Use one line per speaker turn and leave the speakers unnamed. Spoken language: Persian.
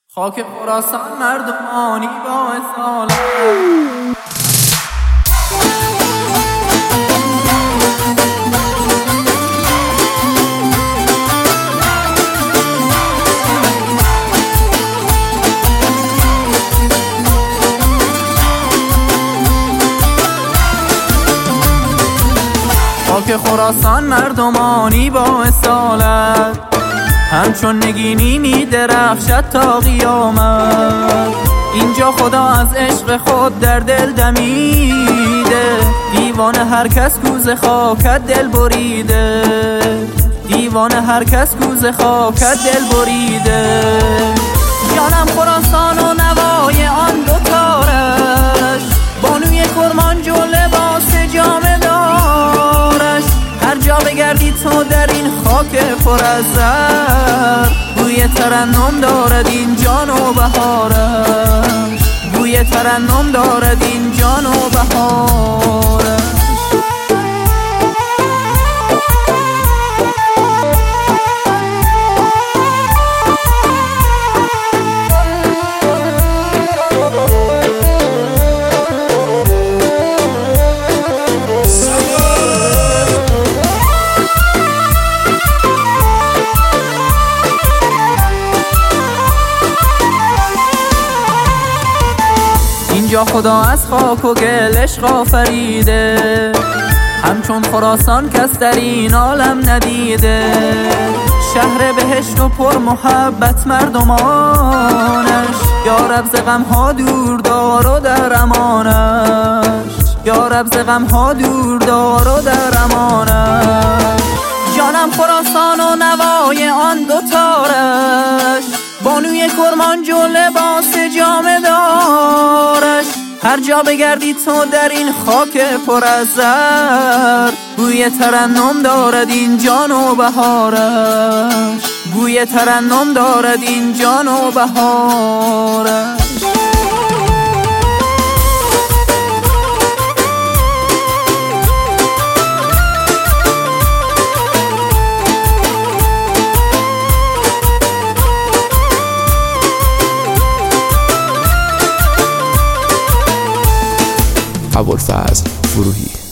خاک خراسان مردمانی با اصالت. خاک خراسان مردمانی با اصالت، همچون نگینی می درخشد تا قیامت. اینجا خدا از عشق خود در دل دمیده، دیوانه هر کس کوز خاکت دل بریده، دیوانه هر کس کوز خاکت دل بریده. جانم خراسان و نوای آن دوتارش، بانوی کرمانج و لباس جامه دارش. هر جا بگردی تو در این خاک پر از زر، بوی ترنم دارد این جان و بهارش، بوی ترنم دارد این جان و بهارش. اینجا خدا از خاک و گل عشق آفریده، همچون خراسان کس در این عالم ندیده. شهر بهشت و پر محبت مردمانش، یا رب ز غمها دور دار و در امانش، یا رب ز غمها دور دار و در امانش. جانم خراسان و نوای آن دوتارش، بانوی کرمانج و لباس جامه دارش. هر جا بگردی تو در این خاک پر از زر، بوی ترنم دارد این جان و بهارش، بوی ترنم دارد این جان و بهارش.
ابوالفضل فروهی.